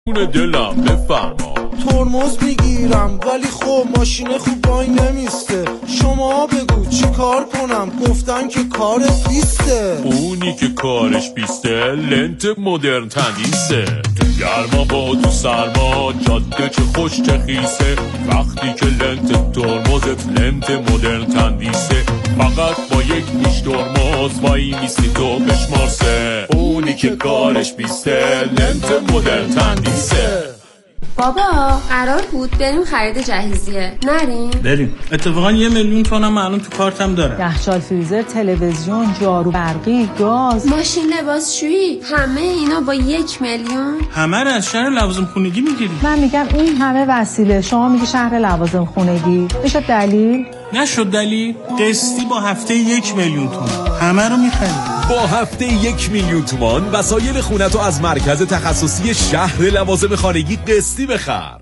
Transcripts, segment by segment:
دلم بفرما. ترمز میگیرم ولی خب ماشین خوب وای نمیسته. شما بگو چی کار کنم؟ گفتن که کارت بیسته. اونی که کارش بیسته لنت مدرن تندیسه. تو گرما با تو سرما جاده چه خوش چه خیسه. وقتی که لنت ترمزت لنت مدرن تندیسه. فقط با یک نیش ترمز وای میستی تو بشمارسه. اونی که کارش بیسته لنت مدرن تندیسه. بابا قرار بود بریم خرید جهیزیه، نریم؟ بریم. اتفاقا 1 میلیون تومنم الان تو کارتم داره. یخچال، فریزر، تلویزیون، جارو برقی، گاز، ماشین لباسشویی، همه اینا با 1 میلیون؟ همه رو از شهر لوازم خونگی میگیری. من میگم این همه وسیله، شما میگی شهر لوازم خونگی. میشه دلیل؟ نشد دلیل. قسطی با هفته 1 میلیون تومان همه رو میخریم. با هفته 1 میلیون تومان وسایل خونتو از مرکز تخصصی شهر لوازم خانگی قسطی بخر.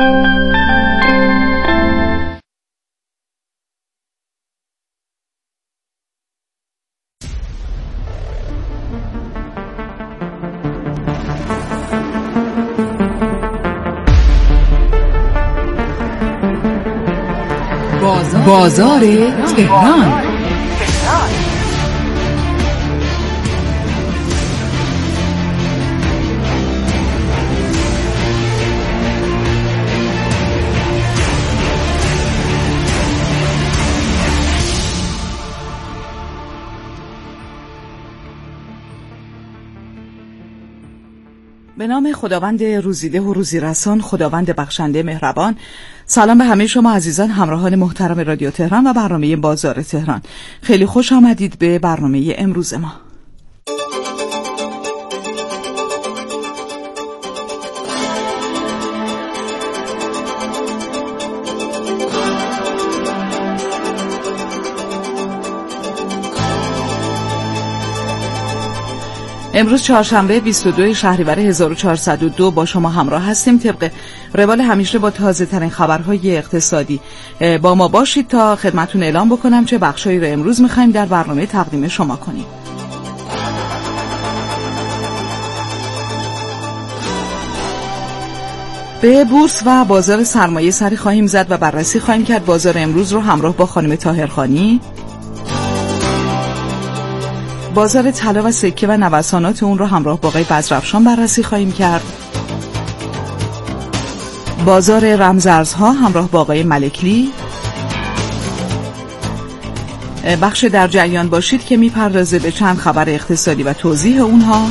بازار تهران. به نام خداوند روزیده و روزیرسان، خداوند بخشنده مهربان. سلام به همه شما عزیزان همراهان محترم رادیو تهران و برنامه بازار تهران. خیلی خوش آمدید به برنامه امروز ما. امروز چهارشنبه 22 شهریور 1402 با شما همراه هستیم. طبق روال همیشه با تازه ترین خبرهای اقتصادی با ما باشید تا خدمتون اعلام بکنم چه بخشایی رو امروز می‌خوایم در برنامه تقدیم شما کنیم. به بورس و بازار سرمایه سری خواهیم زد و بررسی خواهیم کرد بازار امروز رو همراه با خانم طاهرخانی. بازار طلا و سکه و نوسانات اون رو همراه با آقای بزرافشان بررسی خواهیم کرد. بازار رمزارزها همراه با آقای ملکلی. بخش در جریان باشید که میپردازه به چند خبر اقتصادی و توضیح اونها.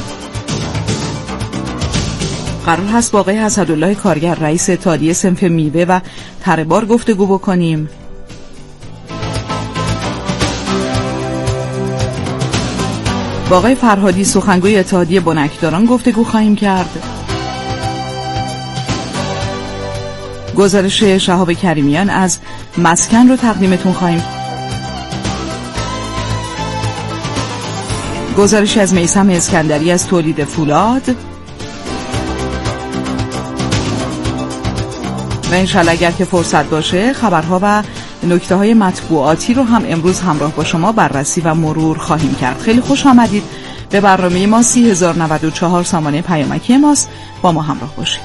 قرار هست با آقای حسدالله کارگر رئیس اتحادیه صنف میوه و تره بار گفتگو بکنیم. با آقای فرهادی سخنگوی اتحادیه بنکداران گفتگو خواهیم کرد. گزارش شهاب کریمیان از مسکن رو تقدیمتون خواهیم. گزارشی از میثم اسکندری از تولید فولاد و انشالله اگر که فرصت باشه خبرها و نکته های مطبوعاتی رو هم امروز همراه با شما بررسی و مرور خواهیم کرد. خیلی خوش آمدید به برنامه ما. 30,094 سامانه پیامکی ماست، با ما همراه باشید.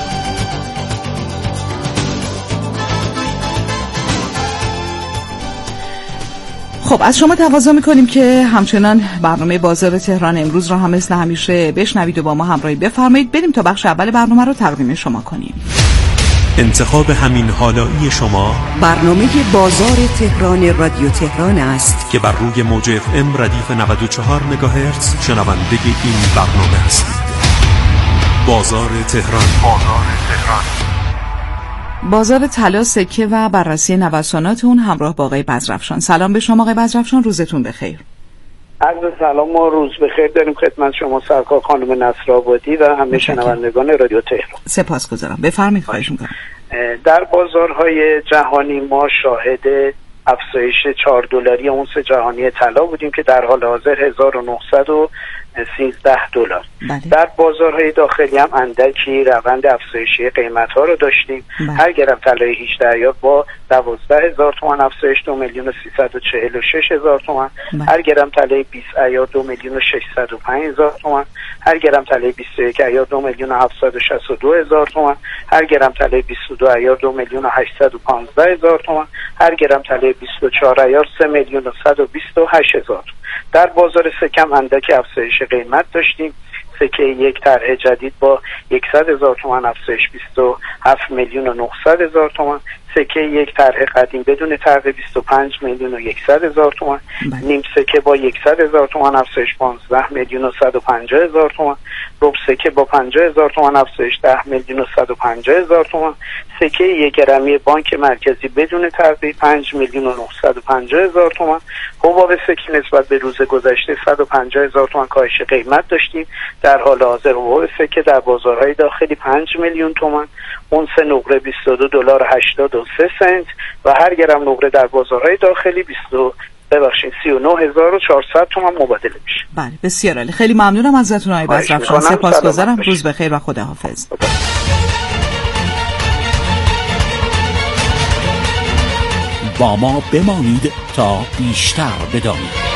خب از شما تقاضا میکنیم که همچنان برنامه بازار تهران امروز رو هم مثل همیشه بشنوید و با ما همراهی بفرمایید. بریم تا بخش اول برنامه رو تقدیم شما کنیم. انتخاب همین حالایی شما برنامه بازار تهران رادیو تهران است که بر روی موج FM ردیف 94 مگاهرتز شنونده این برنامه هستید. بازار تهران. بازار طلا، سکه و بررسی نوسانات اون همراه با آقای بزرافشان. سلام به شما آقای بزرافشان، روزتون بخیر. عرض سلام و روز بخیر داریم خدمت شما سرکار خانم نصرآبادی و همه شنوندگان رادیو تهران. سپاسگزارم. بفرمایید. خواهش می‌کنم. در بازارهای جهانی ما شاهد افزایش $4 اونس جهانی طلا بودیم که در حال حاضر $13. در بازارهای داخلی هم اندکی روند افزایشی قیمت‌ها رو داشتیم. هر گرم طلای 18 ایار با 12,000 تومان افزایش 2,346,000 تومان. هر گرم طلای 20 ایار 2,605,000 تومان. هر گرم طلای 21 ایار 2,762,000 تومان. هر گرم طلای 22 ایار 2,815,000 تومان. هر گرم طلای 24 ایار 3,128,000. در بازار سکه هم اندکی افزایش قیمت داشتیم. سکه یک طرح جدید با 100,000 تومان افزایش 27,900,000 تومان. سکه یک طرح قدیم بدون طرح 25,100,000 تومان. نیم سکه با 100,000 تومان افزایش 15,150,000 تومان. ربع سکه با 50,000 تومان افزایش 10,150,000 تومان. سکه یک گرمی بانک مرکزی بدون طرح 5,950,000 تومان. حباب سکه نسبت به روز گذشته 150,000 تومان کاهش قیمت داشتیم. در حال حاضر حباب سکه در بازارهای داخلی 5 میلیون تومان، اونس نقره $22.83 و هر گرم نقره در بازارهای داخلی 39,400 تومان مبادله میشه. بله بسیار عالی، خیلی ممنونم ازتون آقای بزرفشان، سپاسگزارم. روز بخیر و خداحافظ. با ما بمانید تا بیشتر بدانید.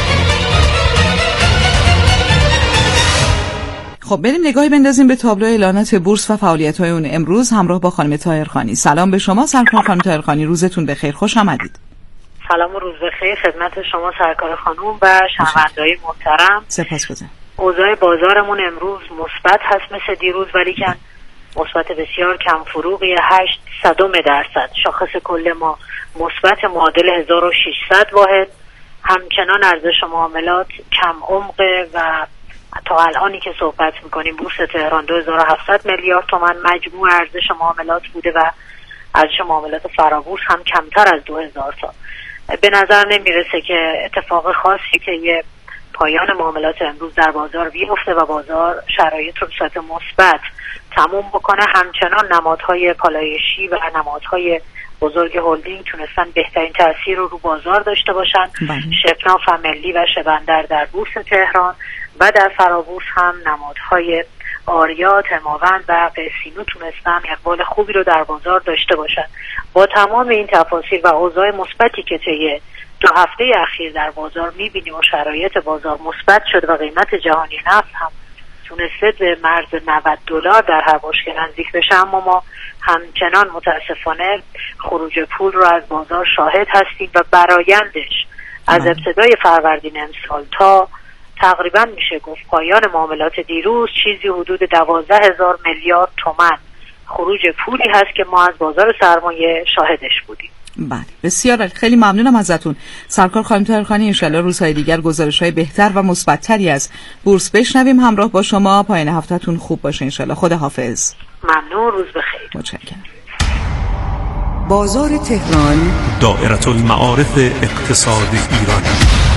خب بریم نگاهی بندازیم به تابلو اعلانات بورس و فعالیت‌های اون امروز همراه با خانم طاهرخانی. سلام به شما سرکار خانم طاهرخانی، روزتون بخیر، خوش آمدید. سلام و روز بخیر خدمت شما سرکار خانم و شنونده‌های محترم. سپاسگزارم. اوضاع بازارمون امروز مثبت هست مثل دیروز، ولی که مثبت بسیار کم فروغی 0.08%. شاخص کل ما مثبت معادل 1600 واحد. همچنان ارزش معاملات کم عمقه و تا الانی که صحبت میکنیم بورس تهران 2700 میلیارد تومان مجموع ارزش معاملات بوده و ارزش معاملات فرابورس هم کمتر از 2000 تا. به نظر نمیرسه که اتفاق خاصی که یه پایان معاملات امروز در بازار بیفته و بازار شرایط رو به صورت مثبت تموم بکنه. همچنان نمادهای پالایشی و نمادهای بزرگ هلدینگ تونستن بهترین تاثیر رو بازار داشته باشن. شپنا، فاملی و شبندر در بورس تهران و در فرابورس هم نمادهای آریا، تماوند و قسینو تونستن اقبال خوبی رو در بازار داشته باشن. با تمام این تفاصیل و اوضاع مثبتی که طی 2 هفته اخیر در بازار میبینیم و شرایط بازار مثبت شد و قیمت جهانی نفت هم تونسته به مرز $90 در هر بشکه نزدیک بشه، اما ما همچنان متاسفانه خروج پول رو از بازار شاهد هستیم و برآیندش از ابتدای فروردین امسال تا تقریبا میشه گفت پایان معاملات دیروز چیزی حدود 12,000 میلیارد تومان خروج پولی هست که ما از بازار سرمایه شاهدش بودیم. بله بسیار خیلی ممنونم ازتون سرکار خانم طاهرخانی. انشالله روزهای دیگر گزارش‌های بهتر و مثبت‌تری از بورس بشنویم. همراه با شما پایان هفته‌تون خوب باشه انشالله. خداحافظ. ممنون، روز بخیر. متشکرم. بازار تهران، دائره المعارف اقتصاد ایران.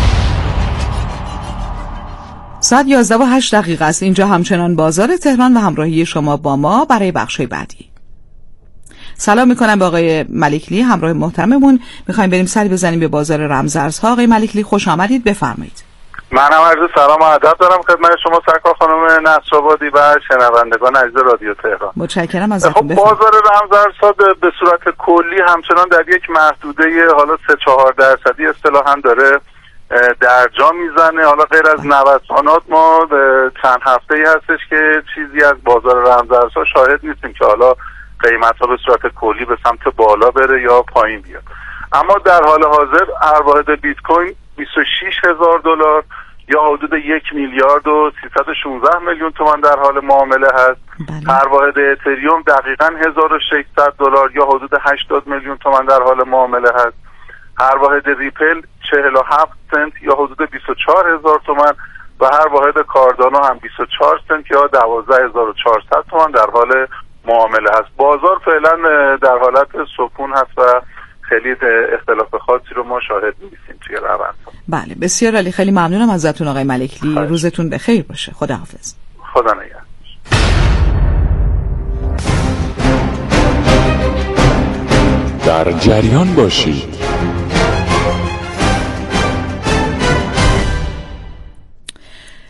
ساعت 11:08 است. اینجا همچنان بازار تهران و همراهی شما با ما برای بخش‌های بعدی. سلام میکنم به آقای ملکلی همراه محترممون. میخوایم بریم سری بزنیم به بازار رمزارزها. آقای ملکلی خوش آمدید، بفرمایید. منم عرض سلام و ادب دارم خدمت شما سرکار خانم نصرآبادی و شنوندگان عزیز رادیو تهران. متشکرم ازتون. خب بازار رمزارزها به صورت کلی همچنان در یک محدوده حالا 3-4% اصطلاحاً داره درجا میزنه. حالا غیر از نوسانات ما چند هفته‌ای هستش که چیزی از بازار رمزارزها شاهد نیستیم که حالا قیمت‌ها به صورت کلی به سمت بالا بره یا پایین بیاد. اما در حال حاضر هر واحد بیت کوین $26,000 یا حدود 1,316,000,000 تومان در حال معامله هست. هر واحد اتریوم دقیقاً $1,600 یا حدود 80 میلیون تومان در حال معامله هست. هر واحد ریپل 47 سنت یا حدود 24,000 تومان و هر واحد کاردانو هم 24 سنت یا 12,400 تومان در حال معامله هست. بازار فعلا در حالت سکون هست و خیلی اختلاف خاصی رو ما شاهد نیستیم توی روند. بله بسیار عالی، خیلی ممنونم ازتون آقای ملکلی. روزتون بخیر باشه. خداحافظ. خدا نگهدار. در جریان باشید.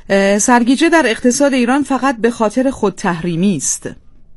سرگیجه در اقتصاد ایران فقط به خاطر خودتحریمی است.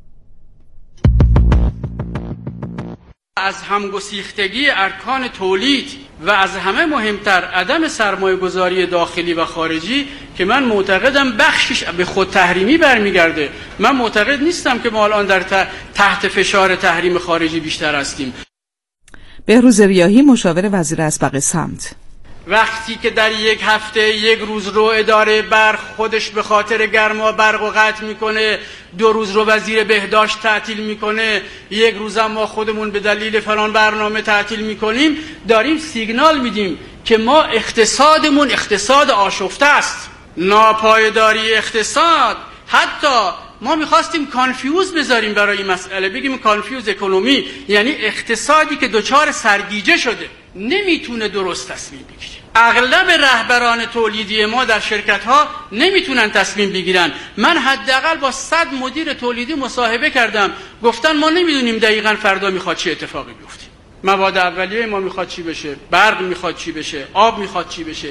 از همگسیختگی ارکان تولید و از همه مهمتر عدم سرمایه‌گذاری داخلی و خارجی که من معتقدم بخشش به خودتحریمی برمیگرده. من معتقد نیستم که ما الان در تحت فشار تحریم خارجی بیشتر هستیم. بهروز ریاحی، مشاور وزیر اسبق سمت: وقتی که در یک هفته یک روز رو اداره برق خودش به خاطر گرما برق و قطع میکنه، 2 روز رو وزیر بهداشت تعطیل میکنه، 1 روز هم ما خودمون به دلیل فلان برنامه تعطیل میکنیم، داریم سیگنال میدیم که ما اقتصادمون اقتصاد آشفته است. ناپایداری اقتصاد، حتی ما میخواستیم کانفیوز بذاریم برای این مسئله، بگیم کانفیوز اکونومی، یعنی اقتصادی که دچار سرگیجه شده نمیتونه درست تصمیم بگیره. اغلب رهبران تولیدی ما در شرکت ها نمیتونن تصمیم بگیرن. من حداقل با 100 مدیر تولیدی مصاحبه کردم، گفتن ما نمیدونیم دقیقاً فردا میخواد چه اتفاقی بیفته. مواد اولیه ما میخواد چی بشه، برق میخواد چی بشه، آب میخواد چی بشه.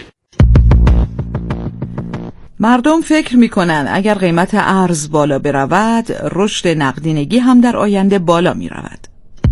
مردم فکر میکنن اگر قیمت ارز بالا برود، رشد نقدینگی هم در آینده بالا میرود.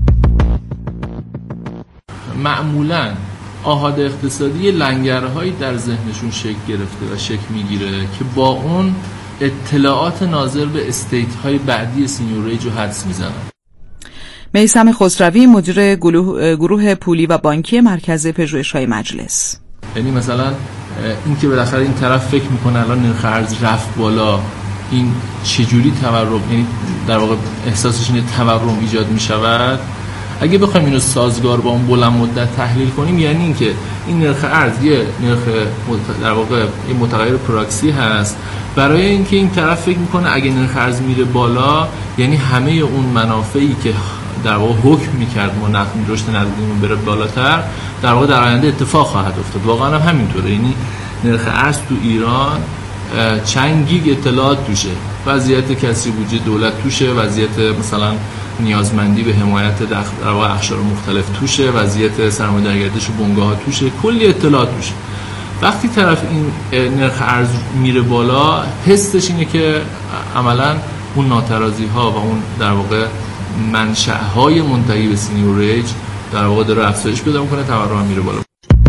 معمولاً آحاد اقتصادی لنگرهایی در ذهنشون شکل گرفته و شکل میگیره که با اون اطلاعات ناظر به استیت های بعدی سینیور ریج رو حدس میزنن. میثم خسروی، مدیر گروه پولی و بانکی مرکز پژوهش‌های مجلس: یعنی مثلا این که بالاخره این طرف فکر میکنه الان نرخ ارز رفت بالا، این چجوری تورم، یعنی در واقع احساسش اینه تورم ایجاد میشود. اگه بخوایم اینو سازگار با اون بلند مدت تحلیل کنیم، یعنی اینکه این نرخ ارز یه نرخ در واقع این متغیر پراکسی هست برای اینکه این طرف فکر میکنه اگه نرخ ارز میره بالا، یعنی همه اون منافعی که در واقع حکم میکرد ما رشد نقدینگیمون بره بالاتر، در واقع در آینده اتفاق خواهد افتاد. واقعا هم همینطوره. یعنی نرخ ارز تو ایران چند گیگ اطلاعات توشه، وضعیت کسری بودجه دولت توشه، وضعیت مثلا نیازمندی به حمایت در واقع اقشار مختلف توشه، وضعیت سرمایه‌دارگردش بنگاه‌ها توشه، کلی اطلاعات توشه. وقتی طرف این نرخ ارز میره بالا، حسش اینه که عملاً اون ناترازی‌ها و اون در واقع منشأهای منتهی به سینیور ریج در واقع داره افزایش پیدا می‌کنه، تورم میره بالا.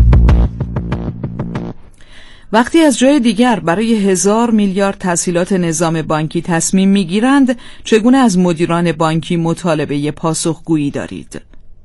وقتی از جای دیگر برای 1000 میلیارد تسهیلات نظام بانکی تصمیم میگیرند، چگونه از مدیران بانکی مطالبه پاسخگویی دارید؟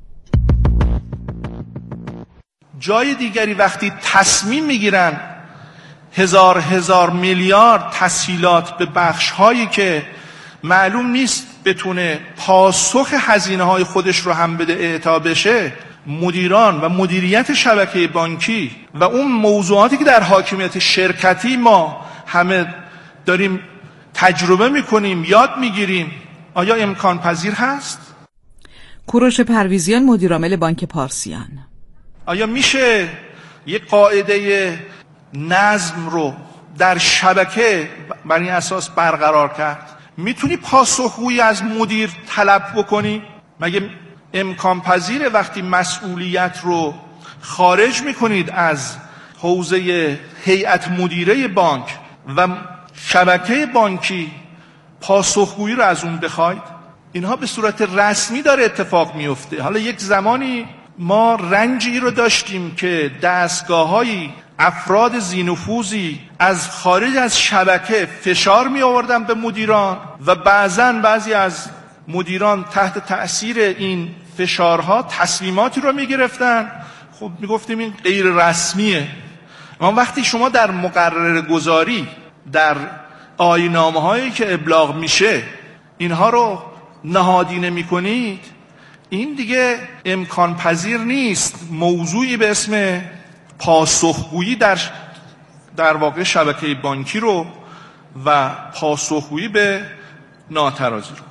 جای دیگری وقتی تصمیم میگیرن 1000 میلیارد تسهیلات به بخش‌هایی که معلوم نیست بتونه پاسخ هزینه‌های خودش رو هم بده اعطا بشه، مدیران و مدیریت شبکه بانکی و اون موضوعاتی که در حاکمیت شرکتی ما همه داریم تجربه میکنیم، یاد میگیریم، آیا امکان پذیر هست؟ کوروش پرویزیان، مدیرعامل بانک پارسیان: آیا میشه یک قاعده نظم رو در شبکه بر این اساس برقرار کرد؟ میتونی پاسخگویی از مدیر طلب بکنی؟ مگه امکان پذیره وقتی مسئولیت رو خارج میکنید از حوزه هیئت مدیره بانک و شبکه بانکی پاسخگویی رو از اون بخواید؟ اینها به صورت رسمی داره اتفاق میفته. حالا یک زمانی ما رنجی رو داشتیم که دستگاه‌های افراد ذی‌نفوذی از خارج از شبکه فشار می آوردن به مدیران و بعضی از مدیران تحت تأثیر این فشارها تصمیماتی رو می گرفتن. خب می گفتیم این غیر رسمیه. اما وقتی شما در مقرره گذاری، در آیین‌نامه هایی که ابلاغ میشه اینها رو نهادینه می کنید، این دیگه امکان پذیر نیست موضوعی به اسم پاسخگویی در واقع شبکه بانکی رو و پاسخگویی به ناترازی رو.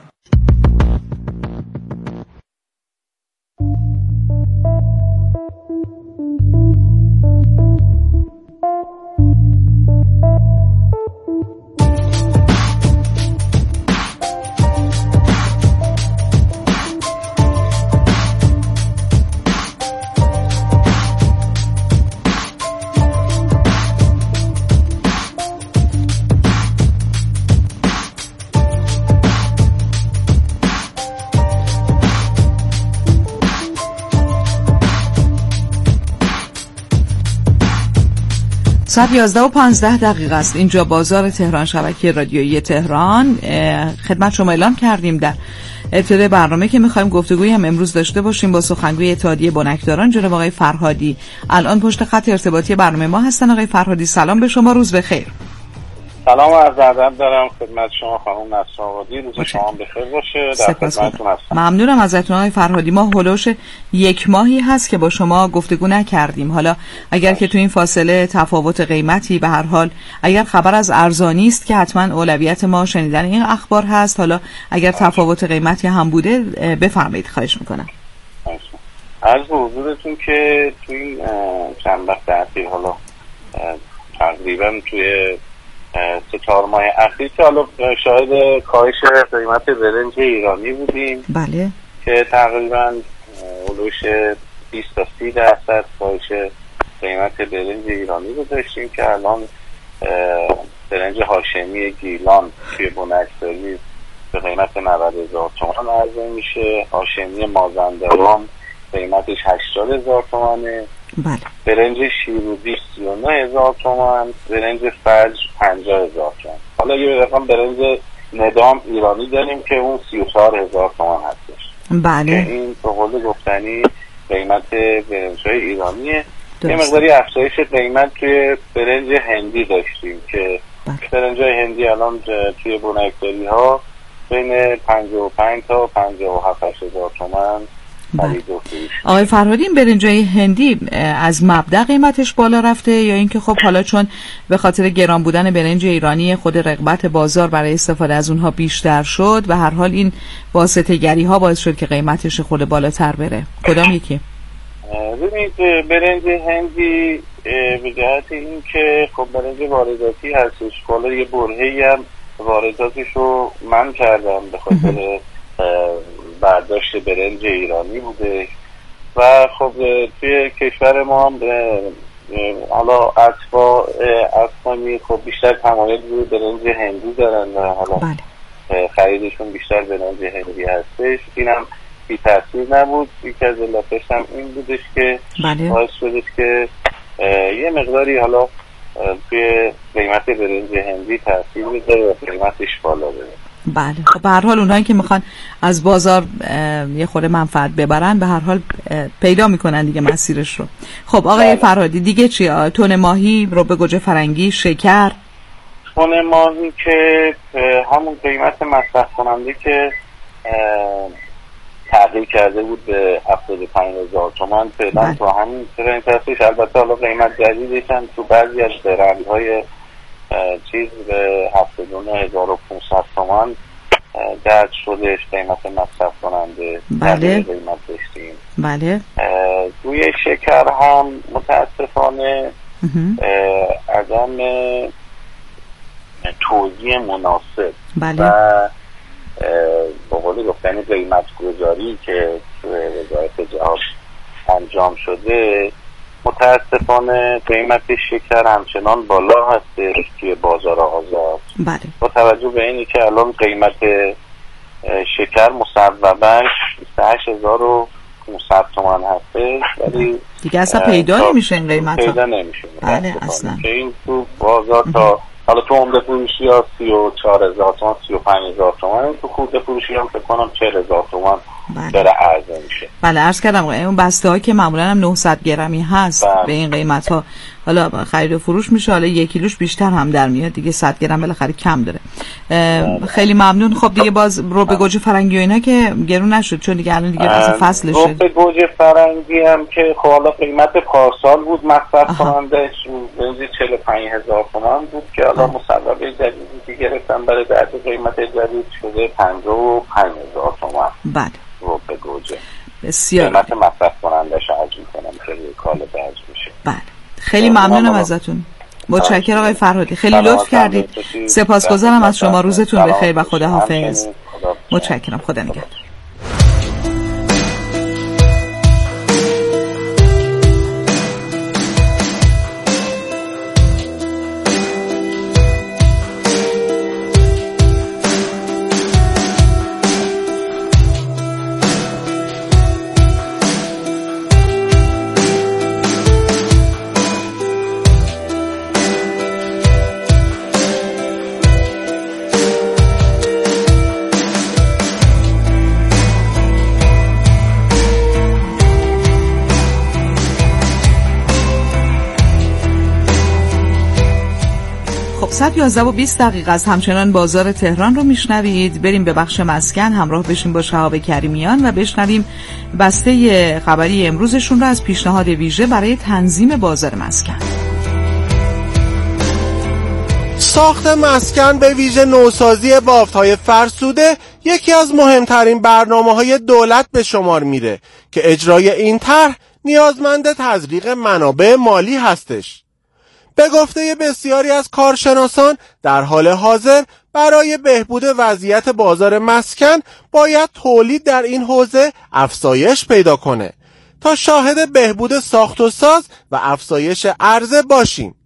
11:15 است. اینجا بازار تهران، شبکه رادیویی تهران. خدمت شما اعلام کردیم در ابتدای برنامه که می‌خوایم گفتگویی هم امروز داشته باشیم با سخنگوی اتحادیه بنکداران جناب آقای فرهادی. الان پشت خط ارتباطی برنامه ما هستن. آقای فرهادی سلام به شما، روز بخیر. سلام و عرض ادب دارم خدمت شما خانم نصرآبادی، روز شما بخیر باشه. در خدمتتون هستم. ممنونم ازتون آقای فرهادی. ما هولوش 1 ماهی هست که با شما گفتگو نکردیم. حالا اگر که تو این فاصله تفاوت قیمتی به هر حال اگر خبر از ارزانی است که حتما اولویت ما شنیدن این اخبار هست، حالا اگر تفاوت قیمتی هم بوده بفرمایید، خواهش میکنم. عرض به حضورتون که تو این چند وقت اخیر، حالا تقریبا توی 3-4 ماه اخیر که حالا شاهد کاهش قیمت برنج ایرانی بودیم. بله. که تقریبا علوش 20 تا 30% کاهش قیمت برنج ایرانی رو داشتیم که الان برنج هاشمی گیلان توی بنکداری به قیمت 90,000 تومان عرضه میشه. هاشمی مازندران قیمتش 80,000 تومانه. بله. برنج شیرودی 39,000 تومان، برنج فجر 50,000 تومان. حالا یه رقم برنج ندام ایرانی داریم که اون 34,000 تومان هستش. بله. که این به قول گفتنی قیمت برنج‌های ایرانیه. یه مقداری افزایش قیمت توی برنج هندی داشتیم که برنج‌های هندی الان توی بنکداری‌ها بین 55 تا 57,000 تومان. آقای فرهادی، این برنجای هندی از مبدأ قیمتش بالا رفته یا اینکه خب حالا چون به خاطر گران بودن برنج ایرانی خود رغبت بازار برای استفاده از اونها بیشتر شد و هر حال این واسطه‌گری ها باعث شد که قیمتش خود بالاتر بره؟ کدام یکی؟ ببینید برنج هندی به جهت این که خب برنج وارداتی هستش، بالا یه برهه‌ای هم وارداتش رو من کردم به خاطر برداشت برنج ایرانی بوده و خب توی کشور ما هم حالا اطفالی خب بیشتر تمایل روی برنج هندی دارن و حالا خریدشون بیشتر برنج هندی هستش. اینم بی تاثیر نبود. یکی از علتش هم این بودش که باعث شدش که یه مقداری حالا توی قیمت برنج هندی تاثیر بذاره و قیمتش بالا بره. بله. خب به هر حال اونهایی که میخوان از بازار یه خورده منفعت ببرن به هر حال پیدا میکنن دیگه مسیرش رو. خب آقای فرهادی دیگه چی؟ تن ماهی، رب گوجه فرنگی، شکر؟ تن ماهی که همون قیمت مصرف کننده که تغییر کرده بود به 75,000 تومان فعلا تو همین ترند هستش. البته حالا قیمت جدیدش هم تو بعضی از برندهای چیز به 79,500 تومان درد شدهش قیمت مصرف کننده. بله. قیمت داشتیم. بله. روی شکر هم متاسفانه عدم توزیع مناسب و به قول گفتنی قیمت گذاری که وزارت جهاد انجام شده متاسفانه قیمت شکر همچنان بالا هستش توی بازار آزاد. بله. با توجه به اینی که الان قیمت شکر مصوبه‌اش 28,500 تومان هستش ولی دیگه اصلا پیدا نمیشه این قیمت ها. پیدا نمیشه. بله اصلا. که این تو بازار تا حالا تو عمده فروشی ها 34,000 تومان 35,000 تومان، تو خورده فروشی هم فکر کنم 40,000 تومان داره عرضه میشه. بله عرض کردم اون بسته ها که معمولا هم 900 گرمی هست به این قیمت ها حالا خرید و فروش میشه، حالا 1 کیلوش بیشتر هم در میاد دیگه، 100 گرم بالاخره کم داره. خیلی ممنون. خب دیگه باز رب گوجه فرنگی و اینا که گرون نشد چون دیگه الان دیگه اصلا فصلشه. رب گوجه فرنگی هم که خب حالا قیمت پارسال بود مصرف کنندش بنزی 45,000 تومان بود که حالا مصوبه جدیدی که گرفتن برای درد قیمت جدید شده 55,000 تومان. بله. رب گوجه بسیار قیمت مصرف کنندش عرض میکنم که روی کالا درج میشه. بله خیلی ممنونم ازتون. متشکرم آقای فرهادی، خیلی لطف کردید. سپاسگزارم از شما. روزتون بخیر و خداحافظ. متشکرم. خدا نگهدار. 11:20 است. همچنان بازار تهران رو میشنوید. بریم به بخش مسکن، همراه بشیم با شهاب کریمیان و بشنویم بسته خبری امروزشون رو از پیشنهاد ویژه برای تنظیم بازار مسکن. ساخت مسکن به ویژه نوسازی بافت‌های فرسوده یکی از مهمترین برنامه‌های دولت به شمار میره که اجرای این طرح نیازمند تزریق منابع مالی هستش. به گفته بسیاری از کارشناسان در حال حاضر برای بهبود وضعیت بازار مسکن باید تولید در این حوزه افزایش پیدا کنه تا شاهد بهبود ساخت و ساز و افزایش عرضه باشیم.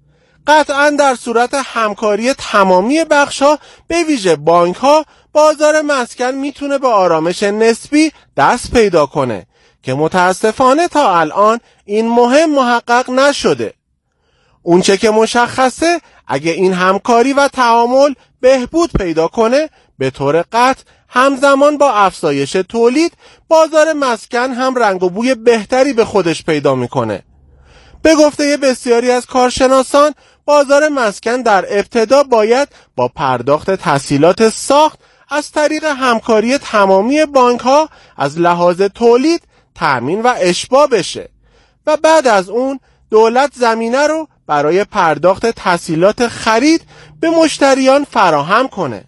قطعاً در صورت همکاری تمامی بخش‌ها به ویژه بانک‌ها بازار مسکن میتونه به آرامش نسبی دست پیدا کنه که متاسفانه تا الان این مهم محقق نشده. اونچه که مشخصه اگه این همکاری و تعامل بهبود پیدا کنه به طور قطع همزمان با افزایش تولید بازار مسکن هم رنگ و بوی بهتری به خودش پیدا میکنه. به گفته بسیاری از کارشناسان بازار مسکن در ابتدا باید با پرداخت تسهیلات ساخت از طریق همکاری تمامی بانک‌ها از لحاظ تولید تأمین و اشباع بشه و بعد از اون دولت زمینه رو برای پرداخت تسهیلات خرید به مشتریان فراهم کنه.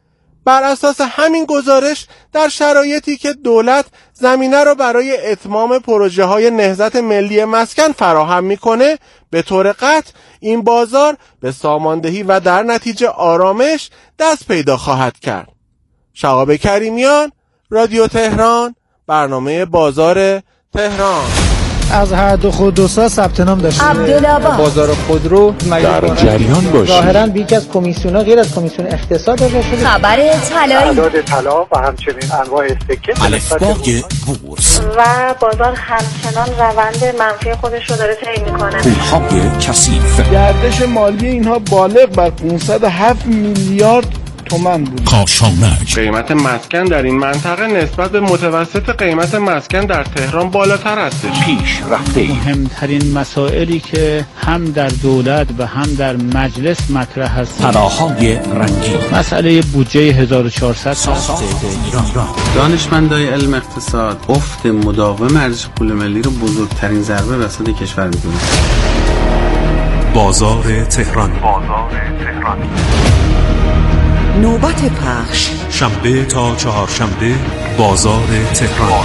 بر اساس همین گزارش در شرایطی که دولت زمینه رو برای اتمام پروژه های نهضت ملی مسکن فراهم میکنه به طور قطع این بازار به ساماندهی و در نتیجه آرامش دست پیدا خواهد کرد. شهاب کریمیان، رادیو تهران، برنامه بازار تهران. از هر دو خودروساز ثبت نام داشته عبدالآباد بازار خودرو در جریان باشید. ظاهراً بیک از کمیسیون‌ها غیر از کمیسیون اقتصاد اجرا شده. خبر طلایی، اعداد طلا و همچنین انواع سکه، الفبای بورس و بازار همچنان روند منفی خودش رو داره طی می‌کنه. پول‌های کثیف، گردش مالی اینها بالغ بر 507 میلیارد تومان بود. کاشانک، قیمت مسکن در این منطقه نسبت به متوسط قیمت مسکن در تهران بالاتر هستش. پیش رفته مهمترین مسائلی که هم در دولت و هم در مجلس مطرح هست طلاهای رنگی، مسئله بودجه 1400 ساخت ایران. دانشمندای علم اقتصاد افت مداوم ارزش پول ملی رو بزرگترین ضربه وسط کشور می‌دونن. بازار تهران. نوبت پخش شنبه تا چهارشنبه بازار تهران.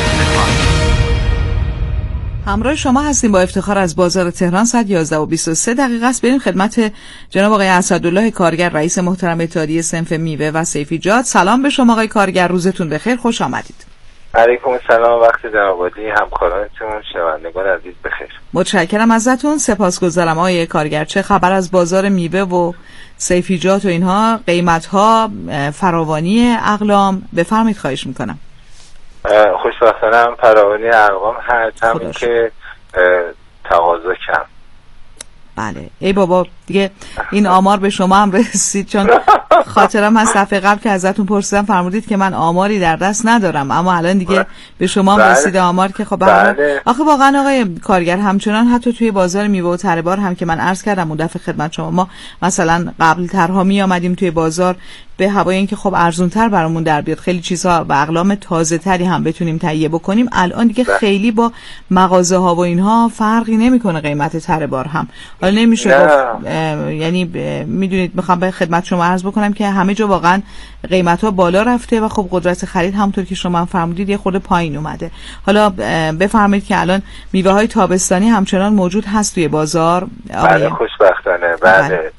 همراه شما هستیم با افتخار از بازار تهران. 11:23 است. بریم خدمت جناب آقای اسدالله کارگر، رئیس محترم اتحادیه صنف میوه و سیفیجات. سلام به شما آقای کارگر، روزتون بخیر، خوش آمدید. علیکم السلام، وقت جناب عالی، همکارانتون، شنوندگان عزیز بخیر. متشکرم ازتون، سپاسگزارم آقای کارگر. چه خبر از بازار میوه و سیفیجات و اینها؟ قیمت‌ها، فراوانی اقلام، بفرمایید خواهش میکنم. خوشبختانه فراوانی ارقام هست، همین که تقاضا کم. بله ای بابا دیگه این آمار به شما هم رسید، چون خاطرم از صفحه قبل که ازتون پرسیدم فرمودید که من آماری در دست ندارم، اما الان دیگه به شما هم رسید آمار که خب آخه واقعا آقای کارگر همچنان حتی توی بازار میوه و تره بار هم که من عرض کردم اون دفعه خدمت شما، ما مثلا قبل ترها می آمدیم توی بازار به هوای اینکه خب ارزون تر برامون در بیاد، خیلی چیزها و اقلام تازه تری هم بتونیم تهیه بکنیم. الان دیگه خیلی با مغازه ها و اینها فرقی نمیکنه قیمت تره بار هم. حالا نمیشه گفت، یعنی میدونید میخوام به خدمت شما عرض بکنم که همه جا واقعا قیمت ها بالا رفته و خب قدرت خرید همونطور که شما فرمودید یه خورده پایین اومده. حالا بفرمایید که الان میوه های تابستانی همچنان موجود هست توی بازار؟ بله خوشبختانه. بله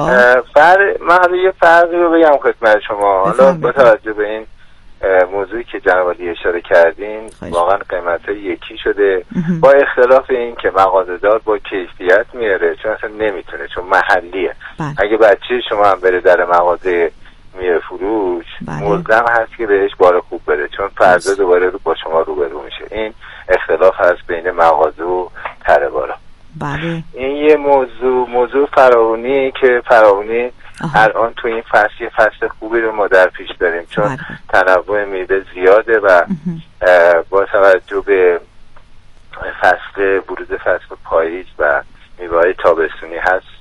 من یه فرقی رو بگم خدمت شما. حالا با توجه به این موضوعی که جناب عالی اشاره کردین، واقعا قیمت‌ها یکی شده، با اختلاف این که مغازه‌دار با کیفیت میاره، چون اصلا نمیتونه، چون محلیه. اگه بچه شما هم بره در مغازه میوه فروش، ملزم هست که بهش بار خوب بده، چون فردا دوباره با شما روبرو میشه. این اختلاف هست بین مغازه و تره بارا. بله. این یه موضوع فراوانی که فراوانی الان تو این فصل خوبی رو ما در پیش داریم، چون تنوع میوه زیاده و با توجه به بروز فصل پاییز و میوه‌های تابستونی هست،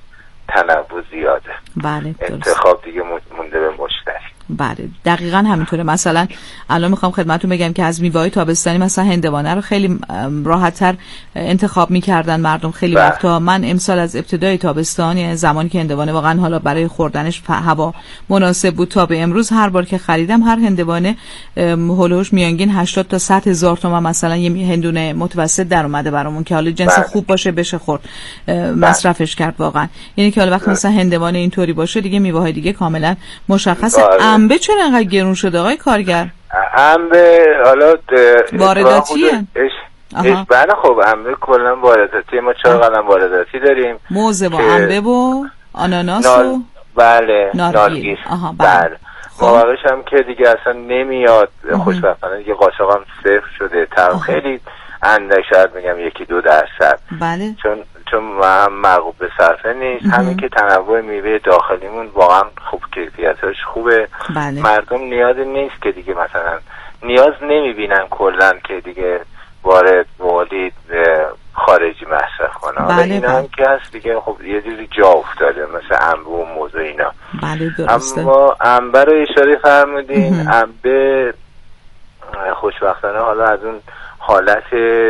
تنوع زیاده. بله انتخاب دیگه مونده به مشتری. بله دقیقاً همینطوره. مثلا الان میخوام خدمتتون بگم که از میوه‌های تابستانی مثلا هندوانه رو خیلی راحت‌تر انتخاب می‌کردن مردم خیلی وقتا. من امسال از ابتدای تابستان، زمانی که هندوانه واقعا حالا برای خوردنش هوا مناسب بود، تا به امروز هر بار که خریدم هر هندوانه هولوش میانگین 80 تا 100 هزار تومان مثلا یه هندونه متوسط در اومده برامون که حالا جنس خوب باشه بشه خورد مصرفش کرد واقعا. یعنی که حالا وقتی مثلا هندوانه اینطوری باشه دیگه میوه‌های دیگه کاملا مشخصه. انبه چرا انقدر گرون شده آقای کارگر؟ انبه حالا وارداتیه؟ بله خب انبه کلا وارداتیه. ما 4 قلم وارداتی داریم، موزه و انبه و آناناس و بله نارگیل. بله واقعش هم که دیگه اصلا نمیاد. خوشبختانه دیگه قاشق هم صفر شده. خیلی اندک شاید میگم 1-2%. بله چون هم مرغوب به صرفه نیست. همین که تنوع میوه داخلیمون واقعا خوب، کیفیتش خوبه. بله. مردم نیازی نیست که دیگه مثلا نیاز نمیبینن کلن که دیگه وارد مولید خارجی مصرف کنن. بله این هم که هست دیگه خب یه جوری جا افتاده مثل انبه و موز و اینا. بله درسته. اما انبه رو اشاره فرمودین. انبه خوشبختانه حالا از اون حالت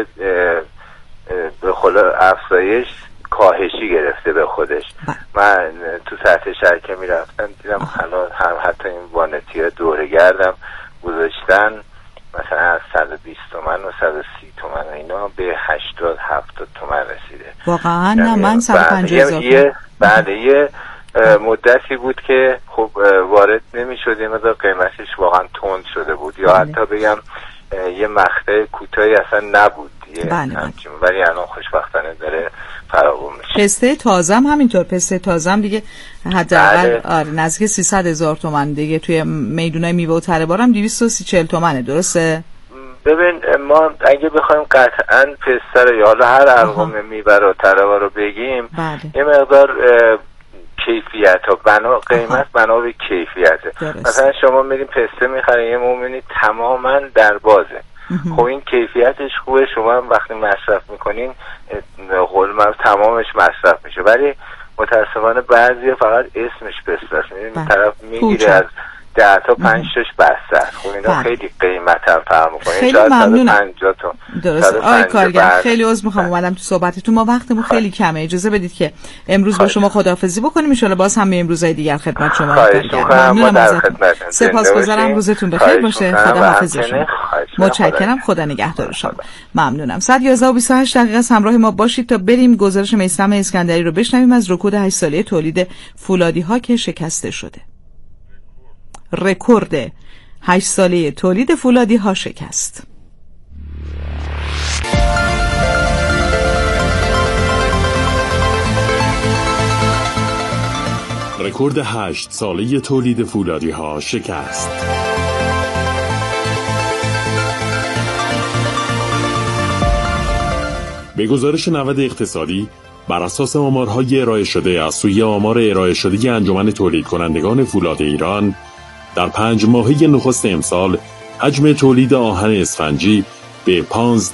به خلا افزایش کاهشی گرفته به خودش. من تو سطح شهر که میرفتم دیدم حتی این وانتی ها دوره گردم گذاشتن مثلا از 120 تومن و 130 تومن و اینا به 80-70 تومن رسیده. واقعا نه من 150,000 بعد یه مدتی بود که خب وارد نمی شد، یه مقدار قیمتش واقعا تند شده بود یا حتی بگم یه مقطع کوتاهی اصلا نبود. ولی الان خوشبختانه داره فراوون میشه. پسته تازه هم همینطور. پسته تازه هم دیگه حداقل نزدیک 300,000 تومان دیگه. توی میدونای میوه و تره بارم 230-40 تومنه. درسته؟ ببین ما اگه بخوایم قطعا پسته رو یا حالا هر ارقام میوه رو تره رو بگیم یه مقدار کیفیت ها قیمت بنا به کیفیته. مثلا شما میرین پسته میخرین یه مومنی تماما در بازه. خب این کیفیتش خوبه، شما هم وقتی مصرف میکنین قول تمامش مصرف میشه. ولی متاسفانه بعضی فقط اسمش پسته است. این طرف میگیره از 10 تا 5 تاش بسته است. خب اینا خیلی قیمت هم فرق میکنه. خیلی ممنونم. درست آقای کارگر خیلی عذر میخوام اومدم تو صحبتتون. ما وقتمون خیلی کمه. اجازه بدید که امروز با شما خداحافظی بکنیم. ان شاءالله باز هم امروزهای دیگر خدمت شما. ممنونم ازتون. سپاسگزارم. روزتون بخیر باشه. خداحافظ شما. متشکرم. خدا نگهدار شما. ممنونم. 111:28 از همراه ما باشید تا بریم گزارش میثم اسکندری رو بشنویم از رکود 8 ساله تولید فولادی ها که شکسته شده. رکورد 8 ساله تولید فولادی ها شکست. رکورد 8 ساله تولید فولادی ها شکست. به گزارش نود اقتصادی بر اساس آمارهای ارائه شده از سوی آمار ارائه شده انجمن تولید کنندگان فولاد ایران، در 5 ماهه نخست امسال حجم تولید آهن اسفنجی به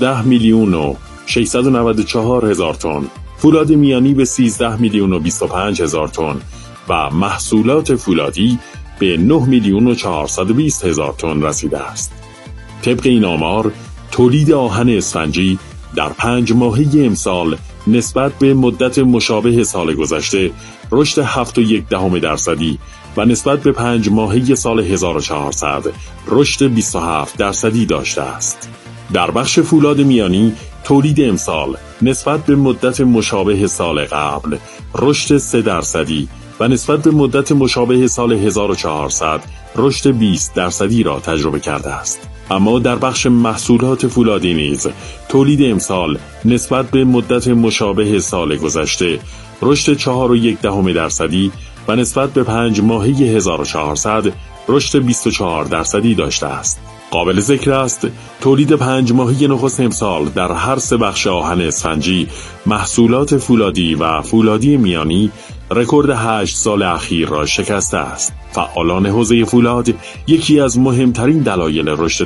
15,694,000 تن، فولاد میانی به 13,025,000 تن و محصولات فولادی به 9,420,000 تن رسیده است. طبق این آمار تولید آهن اسفنجی در 5 ماهه امسال نسبت به مدت مشابه سال گذشته رشد 7.1% و نسبت به 5 ماهه سال 1400 رشد 27% داشته است. در بخش فولاد میانی تولید امسال نسبت به مدت مشابه سال قبل رشد 3% و نسبت به مدت مشابه سال 1400 رشد 20% را تجربه کرده است. اما در بخش محصولات فولادی نیز تولید امسال نسبت به مدت مشابه سال گذشته رشد 4.1% و نسبت به 5 ماهه 1400 رشد 24% داشته است. قابل ذکر است تولید 5 ماهه نخست امسال در هر 3 بخش آهن اسفنجی، محصولات فولادی و فولادی میانی رکورد 8 سال اخیر را شکسته است. فعالان حوزه فولاد یکی از مهمترین دلایل رشد